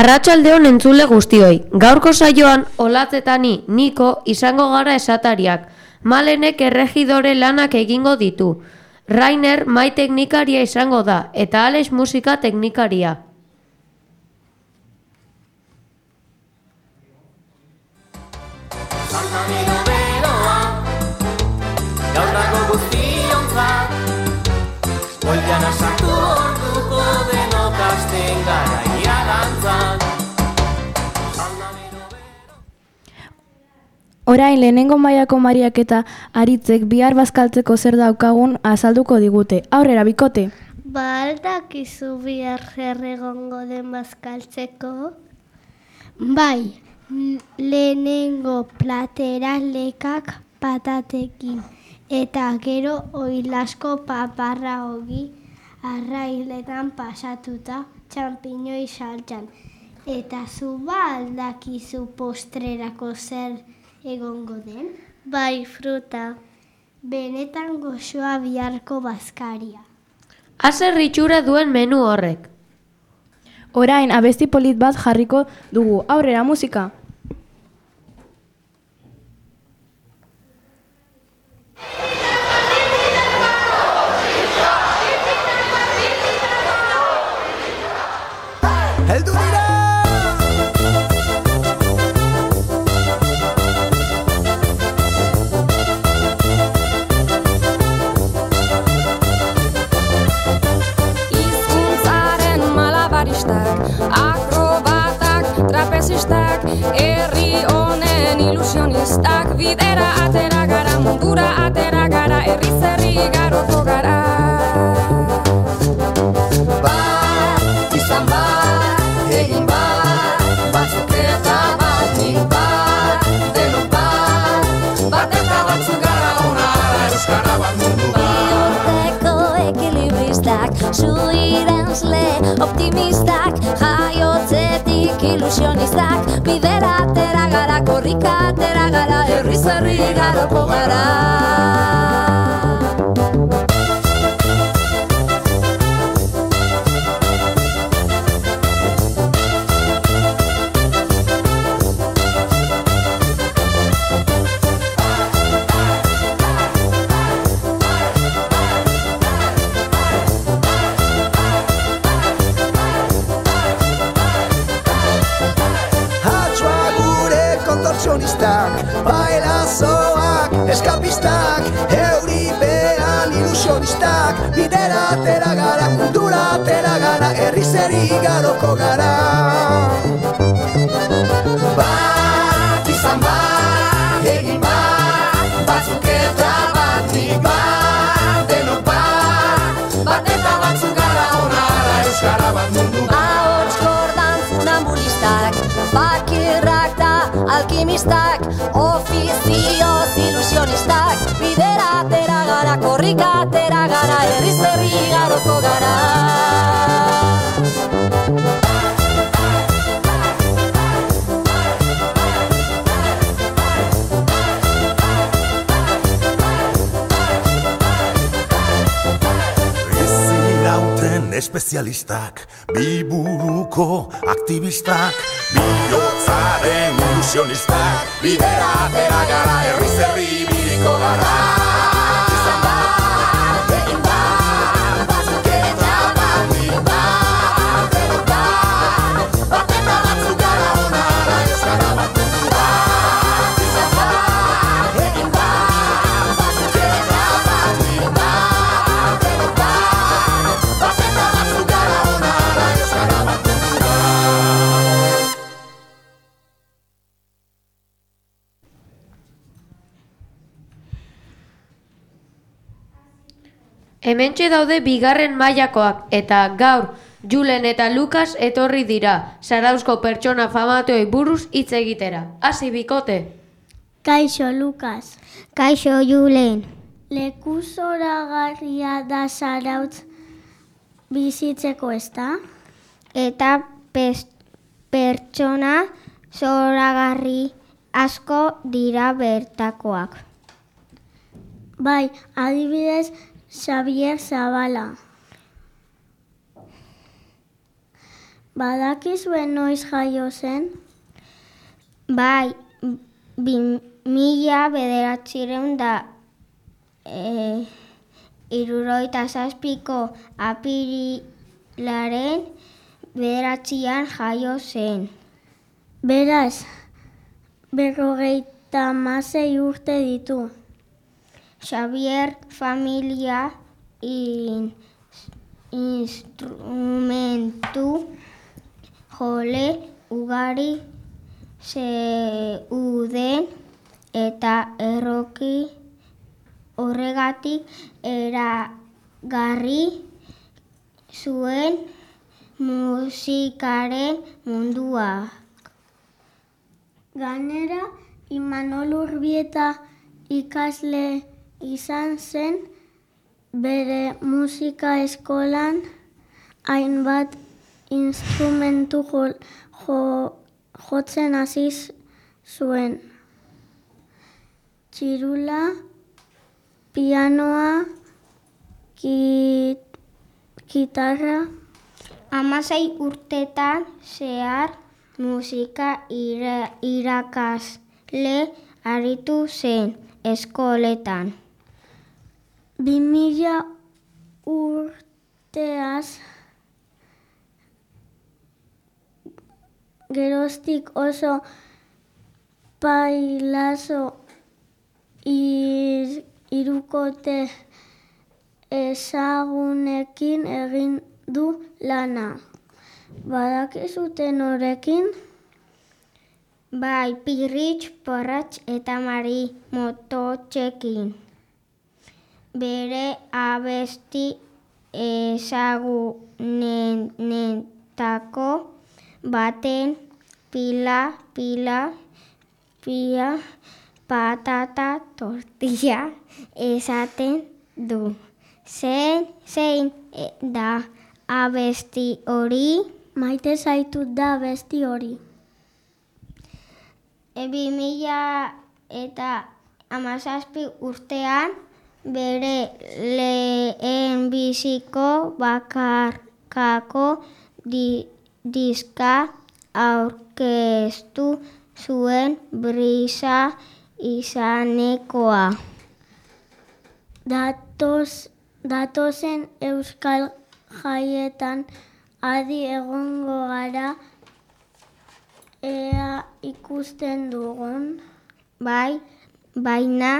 Arratsaldeon entzule guztioi. Gaurko saioan Olatz eta Niko izango gara esatariak. Malenek erregidore lanak egingo ditu. Rainer mai teknikaria izango da eta Alex musika teknikaria. Orain lehenengo mailako Mariak eta Aritzek bihar bazkaltzeko zer daukagun azalduko digute. Aurrera, bikote! Aldakizu bihar zer egongo den bazkaltzeko? Bai, lehenengo platera lekak patatekin eta gero oilasko paparra ogi arrailetan pasatuta txampiñoi saltsan. Eta zu aldakizu postrerako zer egongo den? Bai, fruta. Benetan goxoa biharko bazkaria. Azer itxura duen menu horrek. Orain abesti polit bat jarriko dugu. Aurrera, musika! Heldu dira! Akrobatak, trapezistak, herri honen ilusionistak, bidera atera gara, mundura atera gara, herri zerri garoko gara. Bat, izan bat, egin bat, batzuk eta bat, nik bat, denok bat, bat eta batzuk gara honara, euskara bat mundu bat. Bihotzeko ekilibristak, suirenzle optimistak, jaiotzetik ilusionistak, bidera atera gara, korrika atera gara, herri zerri garoko gara. Bailazoak, eskapistak, euripean ilusionistak, bidera atera gara, mundura atera gara, herri zeri garoko gara. Bat, izan bat, egin bat, batzuk eta bat, nik bat, denok bat, bat eta batzuk gara honara, euskara bat mundu bat. Ahots kordan funambulistak, fakirrak da alkimistak, ofizioz ilusionistak, bidera atera gara, korrika atera gara, herri zerri garoko gara. Espezialistak, biburuko aktivistak, bihotzaren ilusionistak, bidera atera gara, herri zerri biriko gara. Izan bat, egin bat, batzuk eta bat, nik bat, denok bat, bat eta batzuk gara honara, euskara bat mundu bat. Izan bat, egin bat, batzuk eta bat, nik bat, denok bat, Hementxe daude bigarren mailakoak eta gaur Julen eta Lukas etorri dira Zarauzko pertsona famatuei buruz hitz egitera. Hasi, bikote! Kaixo, Lukas. Kaixo, Julen. Leku zoragarria da Zarautz bizitzeko, ezta? Eta pertsona zoragarri asko dira bertakoak. Bai, adibidez, Xavier Zabala. Badakizue noiz jaio zen? Bai, 1977ko apirilaren 9 jaio zen. Beraz, 56 urte ditu. Xavier familia instrumentu jole ugari zeuden eta erroki horregatik eragarri zuen musikaren mundua. Gainera, Imanol Urbieta ikasle izan zen, bere musika eskolan hainbat instrumentu jotzen hasi zuen. Txirula, pianoa, gitarra. 16 urtetan zehar musika irakasle aritu zen eskoletan. 2000 urteaz geroztik oso pailazo hirukote ezagunekin egin du lana. Badakizute norekin? Bai, Pirritx, Porratx eta Mari Mototxekin. Bere abesti ezagunenetako baten pila, patata, tortilla esaten du. Zein da abesti hori? Maite zaitut da abesti hori. 2017 urtean bere lehenbiziko bakarkako diska aurkeztu zuen Brisa izanekoa. Datozen Euskal Jaietan adi egongo gara, ea ikusten dugun. Bai, baina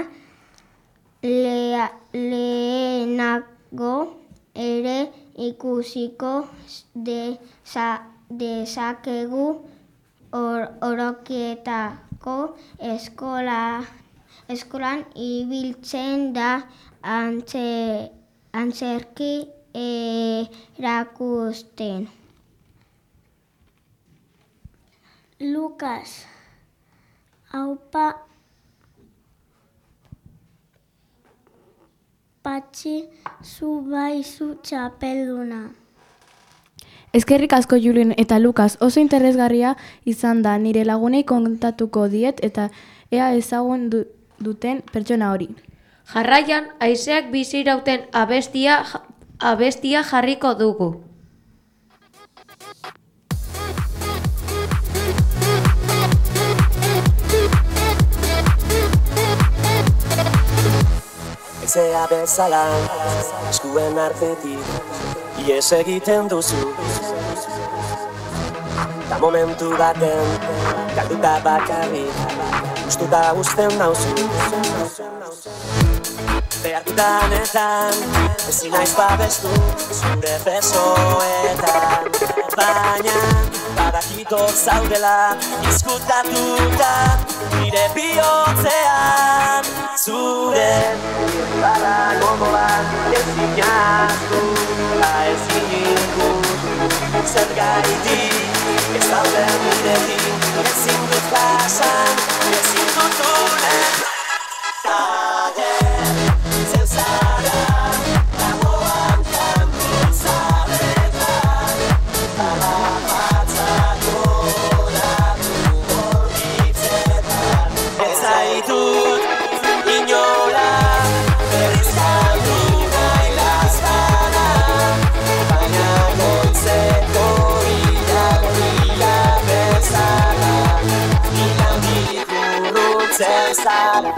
lehenago ere ikusiko dezakegu Orokietako eskolan ibiltzen da antzerki erakusten. Lukas, aupa Patxi, zu bai zu txapelduna. Eskerrik asko Julien eta Lukas, oso interesgarria izan da, nire lagunei kontatuko diet eta ea ezagun duten pertsona hori. Jarraian, haizeak bizirauten abestia jarriko dugu. Ezea bezala, eskuen artetik, ies egiten duzu. Ta momentu baten, galduta bakarrik, gustuta uzten nauzu. Behartutanetan, ezin naiz babestu, zure besoetan. Baina, badakito zaudela, izkutatuta, nire bihotzean. Zure barra gogoan, ezin jaztu, ezin ikutu. Zer gaitik, ez dauden nirekin, ezin dut pasan, ezin dut unen. ibiltzen zara.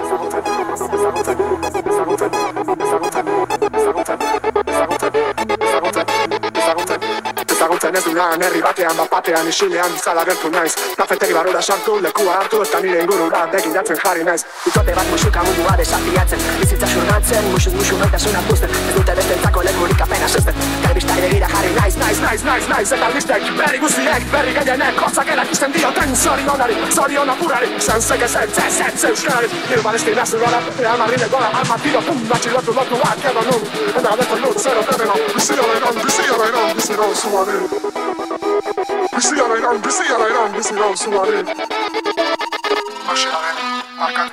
Ezagutzen ez dudan herri batean, bat-batean isilean bizala gertu naiz. Kafetegi barrura sartu, lekua hartu eta nire ingurura begiratzen jarri naiz. Bikote bat musuka mundua desafiatzen, bizitza xurgatzen, musu maitasuna puzten, ez dute bestentzako lekurik apena zezten. Kalbistari begira jarri naiz, eta albistek, berri guztiek, berri gehienek, hotzak erakisten dioten zorion apurari. Zantzek ez euskarari, hiru balestin azurora, almarrine gora, almatiro, atxilotu lotuak edo nun, eta gadeko lut, zero terreno, biziaren zuaren. Biziaren zuaren. Basearen, markan.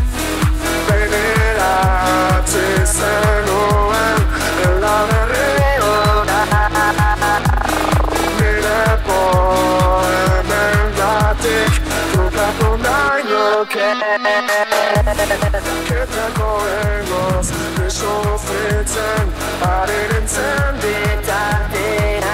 Beneratze zenuen, ela berriona. Nire poemen gatik, trukatu nahi nuke. Ketako egoz, sofritzen, arirentzen bitartera.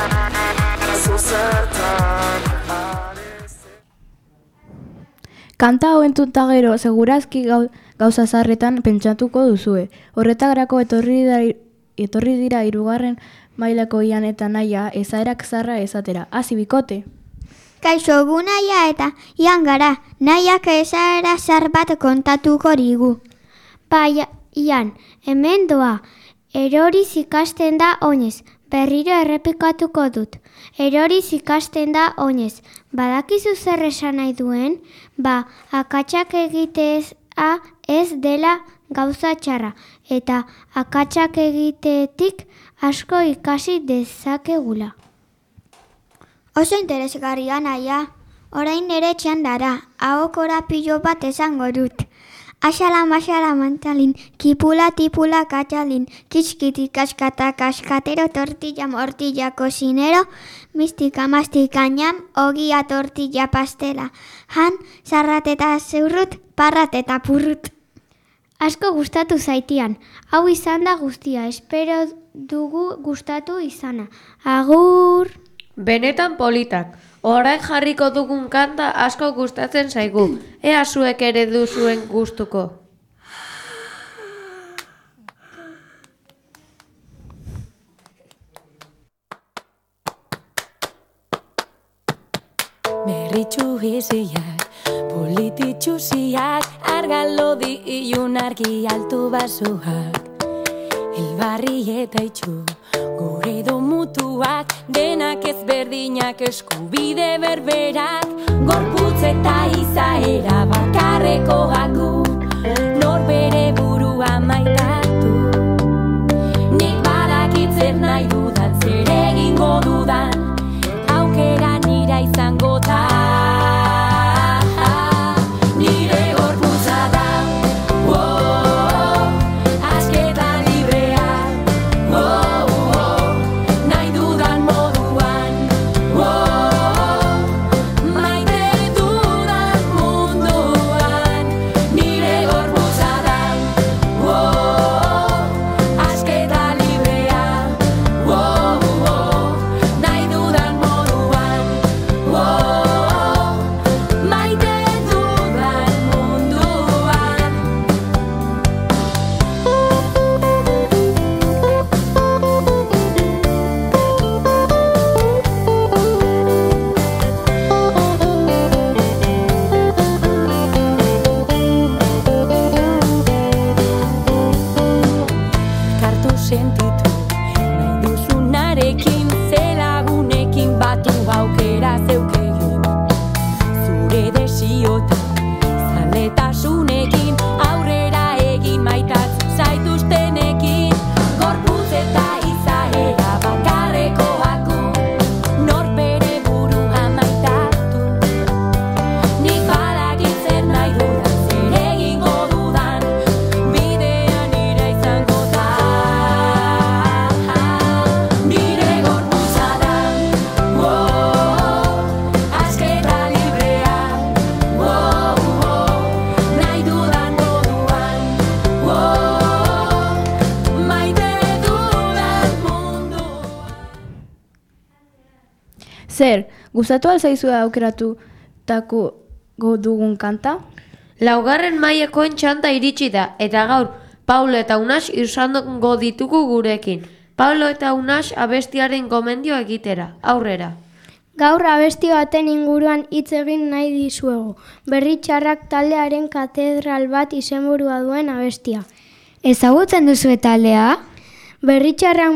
Kanta hau entzunta gero, segurazki gauza zarretan pentsatuko duzue. Horretagrako etorri dira hirugarren mailako Ian eta Naia ezaerak zarra esatera. Hasi bikote! Kaixo, gu Naia eta Ian gara, Naiak ezaera zar bat kontatuko digu. Bai, Ian, hemen doa, eroriz ikasten da oinez, berriro errepikatuko dut. Eroriz ikasten da oinez, badakizu zer esan nahi duen? Ba, akatsak egitea ez dela gauza txarra, eta akatsak egitetik asko ikasi dezakegula. Oso interesgarria Naia, orain nire txandara, ahokora pilo bat esango dut. Axala mantalin, kipula tipula katxalin, kiskiti kaskata kaskatero, tortilla mortilla kosinero, mistika mastika ñam, ogia tortilla pastela, han, zarrateta zeurrut, parrateta purrut. Asko gustatu zaitian, hau izan da guztia, espero dugu gustatu izana. Agur! Benetan politak, orain jarriko dugun kanta asko gustatzen zaigu, ea zuek ere duzuen gustuko. Berritxu iziak, polititxu ziak, argalodi ilun argi altu basuak. Elbarri eta itxu, gure do mutuak, denak ezberdinak eskubide berberak, gorputz eta izaera bakarreko gaku, nor bere burua maitatu. Nik badakit zer nahi dudan, zer egingo dudan, aukera nira izango da. Zer, gustatu alzaizu aukeratutako dugun kanta? Laugarren mailakoen txanta iritsi da, eta gaur Paulo eta Unax izango ditugu gurekin. Paulo eta Unax abestiaren gomendio egitera, aurrera. Gaur abesti baten inguruan hitz egin nahi dizuegu. Berritxarrak taldearen katedral bat izenburua duen abestia. Ezagutzen duzue taldea? Berritxarrak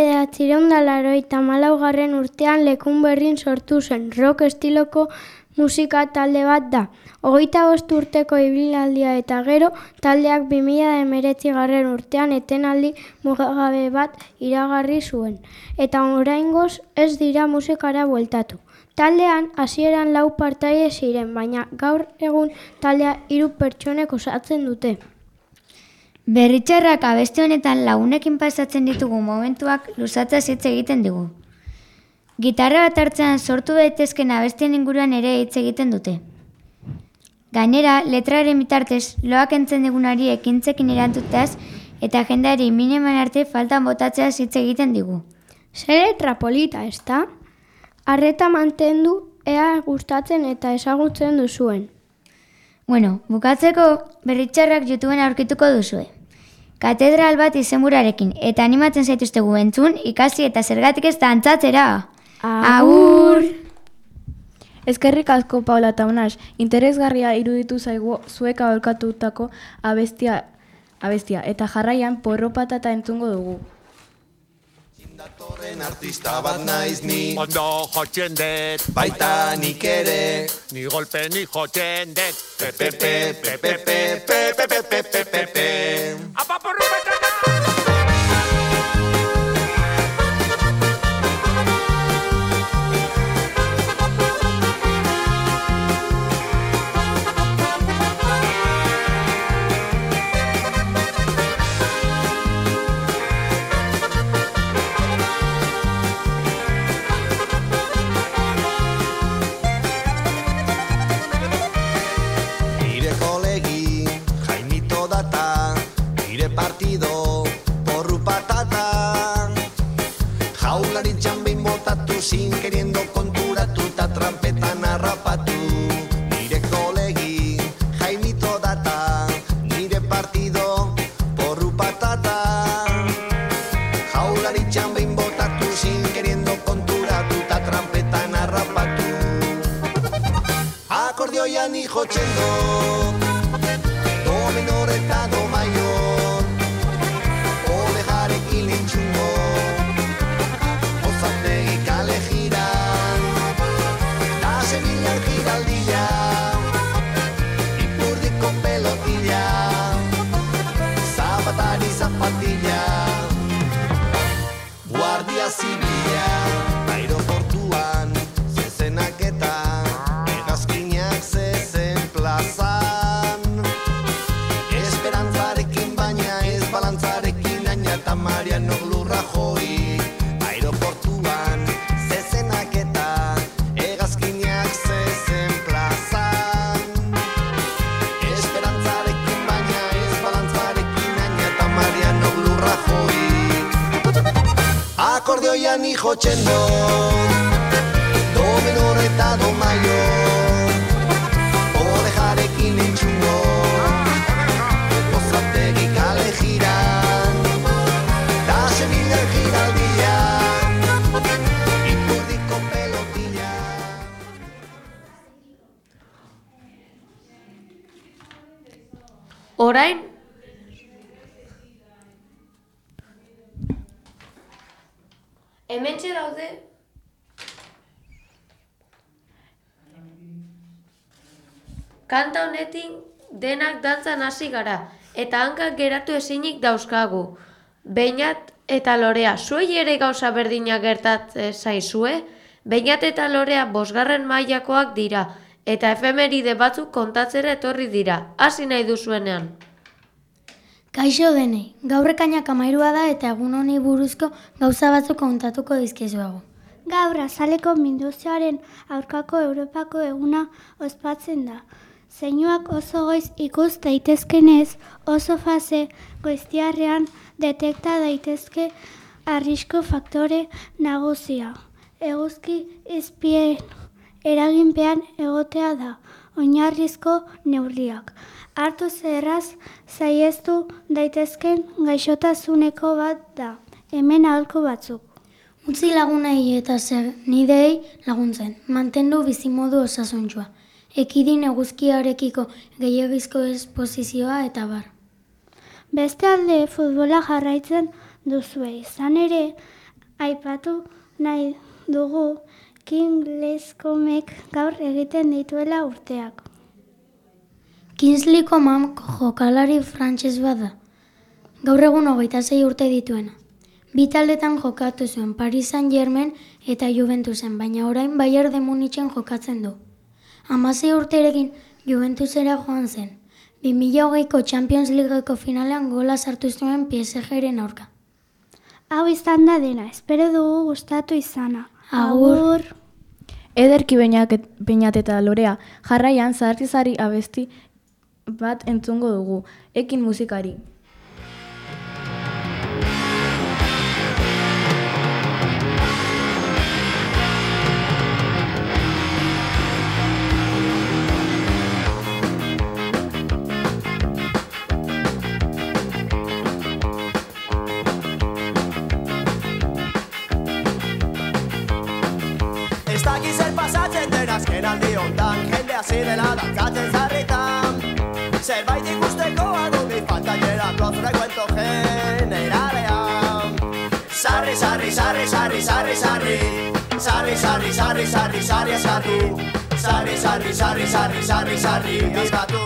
1984 urtean Lekunberrin sortu zen, rock estiloko musika talde bat da. 25 urteko ibilaldia eta gero, taldeak 2019 urtean etenaldi mugagabe bat iragarri zuen. Eta oraingoz ez dira musikara bueltatu. Taldean hasieran 4 partaide ziren, baina gaur egun taldea 3 pertsonek osatzen dute. Berritxarrak abesti honetan lagunekin pasatzen ditugu momentuak luzatzaz hitz egiten digu. Gitarra bat hartzean sortu daitezken abestien inguruan ere hitz egiten dute. Gainera, letraren bitartez, loak entzen digunari ekintzekin erantzutaz eta jendeari mineman arte faltan botatzeaz hitz egiten digu. Zer letra polita, ezta? Arreta mantendu ea gustatzen eta ezagutzen duzuen. Bueno, bukatzeko Berritxarrak YouTubeen aurkituko duzue. Katedral bat izenburarekin eta animatzen zaituztegu entzun, ikasi eta zergatik ez dantzatzera. Agur! Eskerrik asko Paula eta Unax, interesgarria iruditu zaigu zuek aholkatutako abestia eta jarraian porro patata entzungo dugu. Datorren artista bat naiz ni, Ondo jotzen dut, baita nik ere. ni golpe ni jotzen dut. Pepepe, pepepe, pepepe, pepepe. Apa porru patata! Nire kolegi, Jaimito data, nire partido, porru patata. Jaularitzan behin botatu zin, queriendo konturatu eta trampetan harrapatu. Nire kolegi, Jaimito data, nire partido, porru patata. Jaularitzan behin botatu zin, queriendo konturatu eta trampetan harrapatu. Akordioian jotzen dut, do menor eta do mayor, orejarekin lintxungo, Ozategi kale jiran, da Sevillan giraldilla, Ipurdiko pelotilla, zapatari zapatilla, Guardia Zibila, aeroportuan, zezenak eta hegazkinak zezen plazan. Esperantzarekin baina ez balantzarekin aina eta Mariano Rajoy. Aeroportuan, zezenak eta hegazkinak zezen plazan. Esperantzarekin baina ez balantzarekin aina eta Mariano Rajoy. Akordioian jotzen dut, do menor eta do mayor, orejarekin lintxungo, Ozategi kale jiran, da Sevillan giraldia, Ipurdiko pelotilla. Orain, hementxe daude kanta honetin denak dantzan hasi gara, eta hankak geratu ezinik dauzkagu. Beñat eta Lorea, zuei ere gauza berdina gertatzen zaizue? Beñat eta Lorea 5. mailakoak dira, eta efemeride batzuk kontatzera etorri dira, hasi nahi duzuenean. Kaixo denei, gaur ekainak 13 da eta egun honi buruzko gauza batzuk kontatuko dizkizuegu. Gaur azaleko industziaren aurkako Europako eguna ospatzen da. Zeinuak oso goiz ikus daitezkenez, oso fase goiztiarrean detekta daitezke arrisku faktore nagusia. Eguzki izpien eraginpean egotea da, oinarrizko neurriak. Hartu zerraz saiestu daitezken gaixotasuneko bat da, hemen aholku batzuk. Utzi lagunei eta zer nideei laguntzen, mantendu bizimodu osasuntsua, ekidin eguzkiarekiko gehiagizko esposizioa eta bar. Beste alde futbola jarraitzen duzue, izan ere, aipatu nahi dugu Kingsley-Comanek gaur egiten dituela urteak. Kingsley Coman jokalari frantses bat da, gaur egun 26 urte dituena. Bi taldetan jokatu zuen Paris Saint-Germain eta Juventusen, baina orain Bayern de Munichen jokatzen du. 16 urterekin Juventusera joan zen. 2020ko Champions Leagueko finalean gola sartu zuen PSG-ren aurka. Hau izan da dena, espero dugu gustatu izana. Agur! Ederki Beñat eta Lorea, jarraian zahartizari abesti bat entzungo dugu, ekin musikari. Ez daki zer pasatzen den azken aldi hontan, jendea zirela dantzatzen zarritan. Zerbait ikusteko adubi falta lleratu frecuento generalean. Sarri, sarri, sarri, sarri, sarri, sarri. Sarri, sarri, sarri, sarri, sarri, eskatu. Sarri, sarri, sarri, sarri, sarri, sarri, eskatu.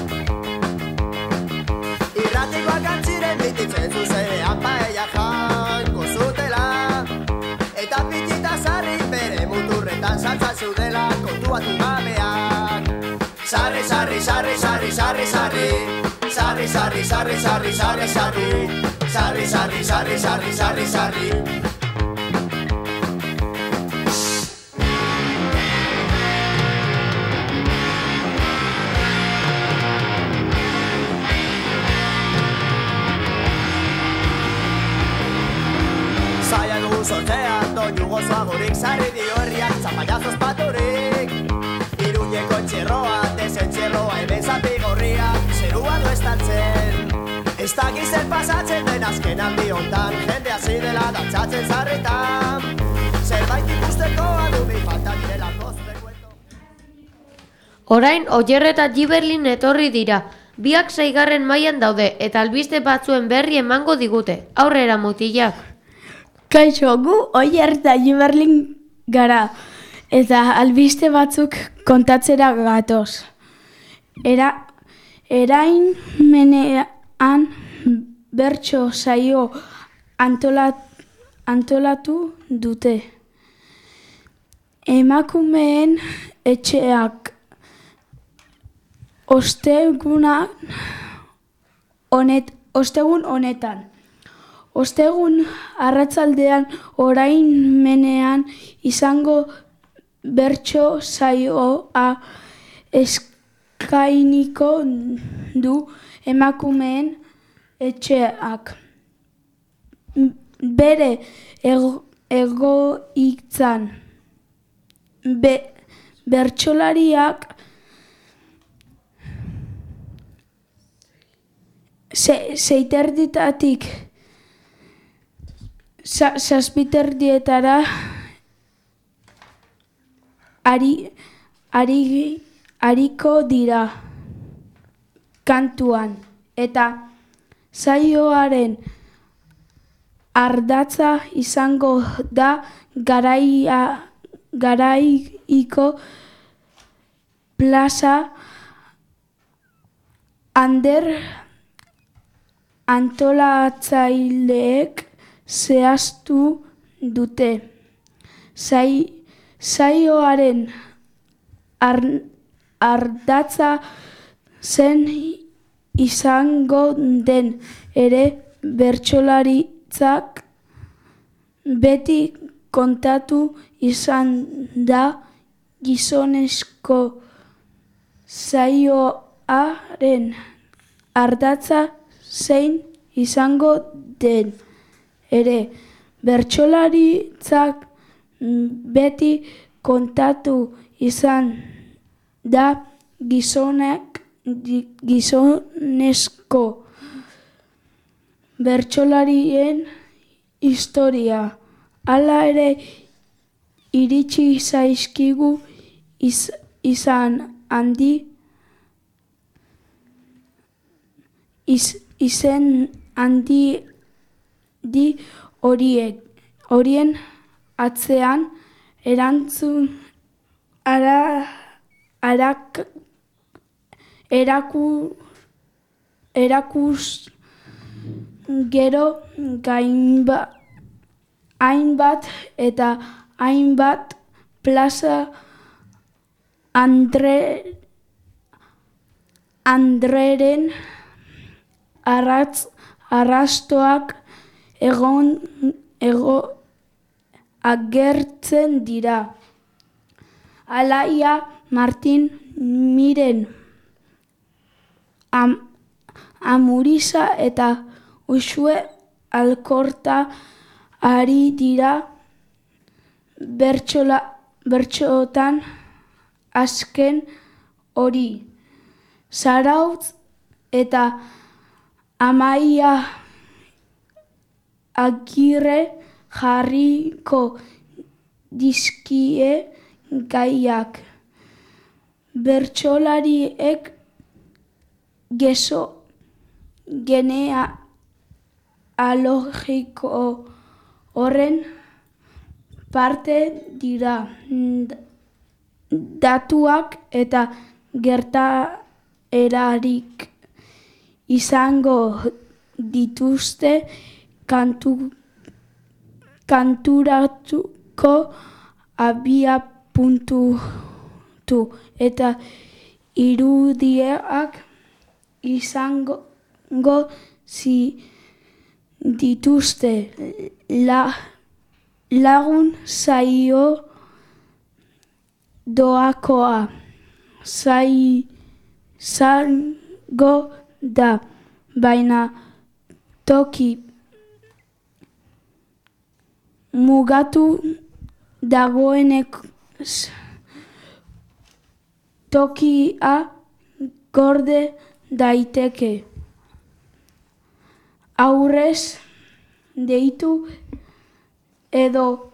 Irratikoak antziren bititzen zuzenean paella janko zutela. Eta pitita sarri bere muturretan saltzan zeudela kontuatu gabeak. Sarri, sarri, sarri, sarri, sarri, sarri. Sarri, sarri, sarri, sarri, sarri, sarri. Sarri, sarri, sarri, sarri, sarri, sarri. Zaila dugu sortzean, doinu gozoagorik sarri dio herriak zapallazos paturik. Iruñeko entxerroa, desentxerroa, hemen zati gorria, zerua du estaltzen. Ez daki zer pasatzen den azken aldi hontan, jende hasi dela dantzatzen zarritan. Zerbait ikusteko adubi falta direlako frecuento. Orain, Oyer eta Giberlin etorri dira. Biak 6. mailan daude eta albiste batzuen berri emango digute. Aurrera mutilak. Kaixo, gu Oyer eta Giberlin gara, eta albiste batzuk kontatzera gatoz. Erain menean bertso saio antolatu dute. Emakumeen etxeak ostegun honetan. Ostegun arratsaldean orain menean izango bertso saioa eskainiko du emakumeen etxeak. Bere egoitzan bertsolariak seiterditatik zazpiterdietara ariko dira kantuan, eta saioaren ardatza izango da garaiko plaza antolatzaileek zehaztu dute. Saioaren ardatza zen izango den ere bertsolaritzak beti kontatu izan da gizonezko saioaren ardatza zein izango den ere bertsolaritzak beti kontatu izan da gizonezko bertsolarien historia. Hala ere, iritsi zaizkigu izen handi horien atzean erantzun erakus gero hainbat eta hainbat plaza Andreren arrastoak agertzen dira. Alaia Martin Miren Amuriza eta Uxue Alkorta ari dira bertsotan azken hori. Zarautz eta Amaia Agirre jarriko dizkie gaiak. Bertsolariek genealogiko horren parte dira. Datuak eta gertaerarik izango dituzte kanturatuko abiapuntu eta irudiak izango dituzte. Lagun zaio doakoa izango da, baina toki mugatu dagoenez tokia gorde daiteke. Aurrez deitu edo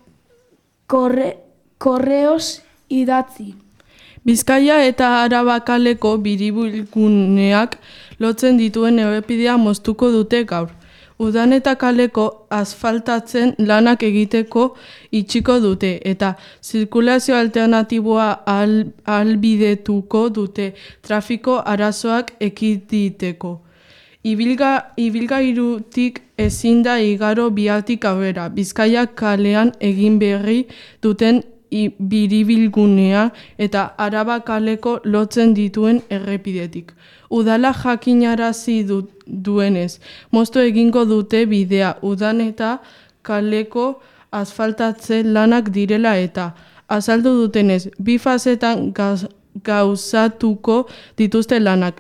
korreoz idatzi. Bizkaia eta Araba kaleko biribilguneak lotzen dituen errepidea moztuko dute gaur. Udan eta kaleko asfaltatzen lanak egiteko itxiko dute eta zirkulazio alternatiboa ahalbidetuko dute trafiko arazoak ekiditeko. Ibilgailutik ezin da igaro bihartik aurrera. Bizkaia kalean egin berri duten biribilgunea eta Araba kaleko lotzen dituen errepidetik. Udala jakinarazi duenez, moztu egingo dute bidea Udan eta kaleko asfaltatze lanak direla eta azaldu dutenez, bi fasetan gauzatuko dituzte lanak.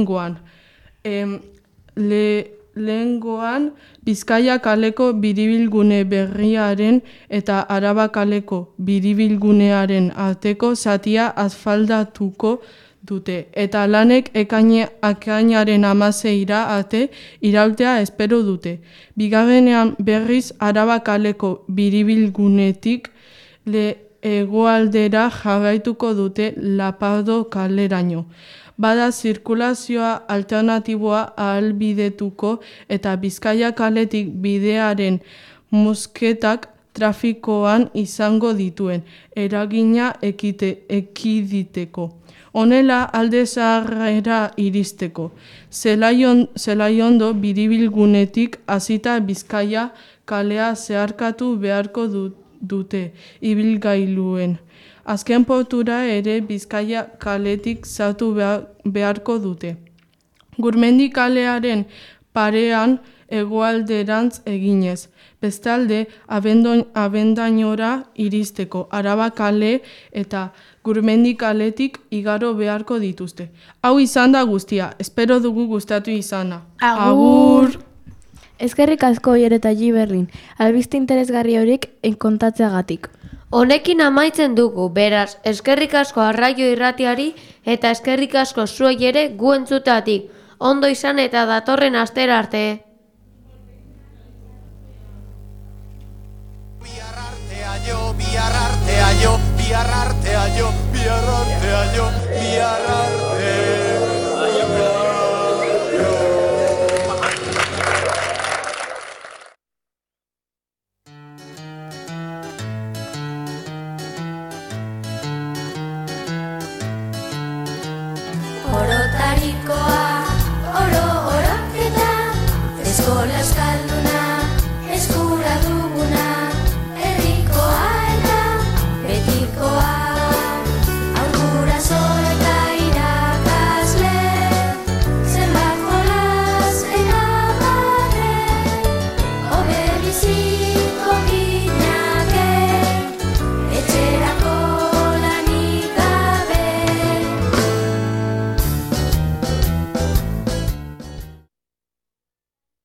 Lehengoan Bizkaia kaleko biribilgune berriaren eta Araba kaleko biribilgunearen arteko zatia asfaltatuko dute, eta lanek ekainaren 16 arte irautea espero dute. Bigarrenean berriz Araba kaleko biribilgunetik hegoaldera jarraituko dute Lapardo kaleraino. Bada zirkulazioa alternatiboa ahalbidetuko eta Bizkaia kaletik bidearen mozketak trafikoan izango dituen eragina ekiditeko. Honela alde zaharrera iristeko. Zelaiondo biribilgunetik hasita Bizkaia kalea zeharkatu beharko dute ibilgailuen. Azken portura ere Bizkaia kaletik sartu beharko dute. Gurmendi kalearen parean hegoalderantz eginez. Bestalde, abendainora iristeko Araba kale eta Gurmendi kaletik igaro beharko dituzte. Hau izan da guztia, espero dugu gustatu izana. Agur! Eskerrik asko Oier eta Ji Berlin, albiste interesgarri horik kontatzeagatik. Honekin amaitzen dugu, beraz, eskerrik asko Arraio Irratiari eta eskerrik asko zuei ere gu entzutatik. Ondo izan eta datorren astera arte. Bihar artea jo, bihar artea jo, bihar artea jo, bihar artea jo, bihar artea. Orotarikoa, oro, oroketa, eskola eskalduna.